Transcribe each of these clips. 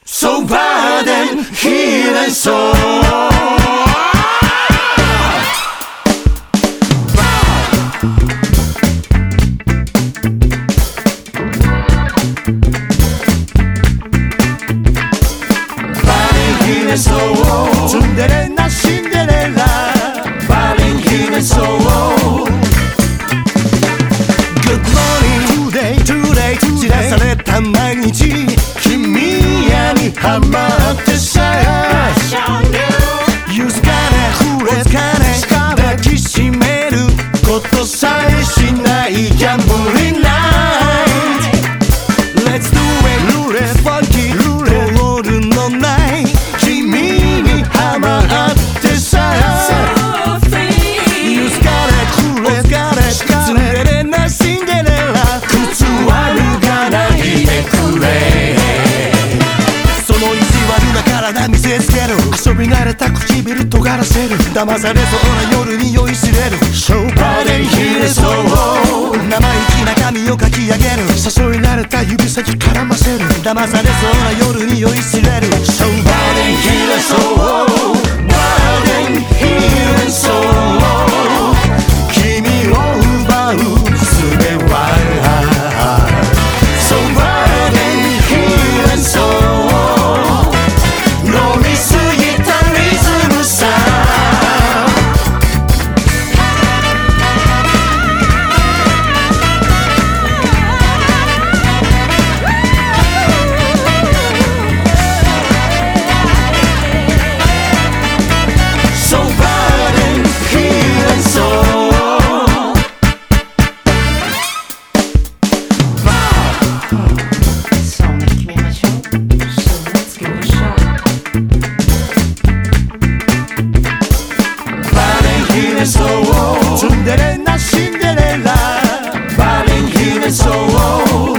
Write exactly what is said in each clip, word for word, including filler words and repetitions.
So bad and healing soul. Soul. ツンデレなシンデレラ Burning healing soul. Good morning today today 散らされた毎日君やにハマってさ You scan it 触れ抱きしめることさえしない Gambling night. Let's do it ルーレットファンキールーレットロールのないハマってさ You scan it 触れツンデレなシンデレラ靴は脱がないでくれその意地悪な体見せつける遊び慣れた唇尖らせる騙されそうな夜に酔いしれる So bad and healing soul 生意気な髪をかき上げる誘い慣れた指先絡ませる騙されそうな夜に酔いしれる So bad and healing soul Bad and healing soul 君を奪う術は So bad and healing soul 飲みすぎたリズムさツンデレなシンデレラ Burning healing soul.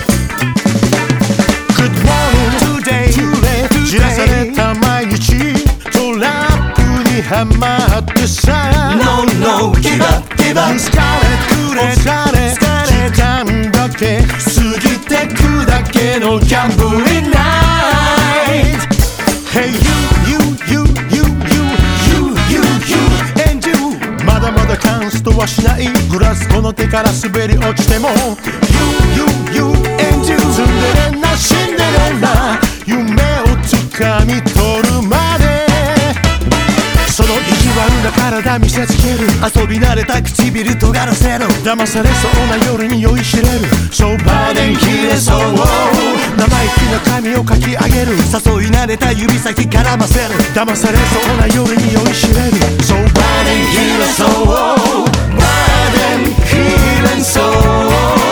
Good morning today 散らされた毎日トラップにハマってさ No no give up give up 疲れくれ疲れ時間だけ過ぎてくだけの Gambling night. Hey you you you you you you you and you まだまだカンストはしないグラスこの手から滑り落ちても You, you, you and you ツンデレなシンデレラ夢をつかみ取るまでその意地悪な体見せつける遊び慣れた唇尖らせる騙されそうな夜に酔いしれる So bad and healing soul 生意気な髪をかき上げる誘い慣れた指先絡ませる騙されそうな夜に酔いしれる So bad and healing soul Bad and healing soul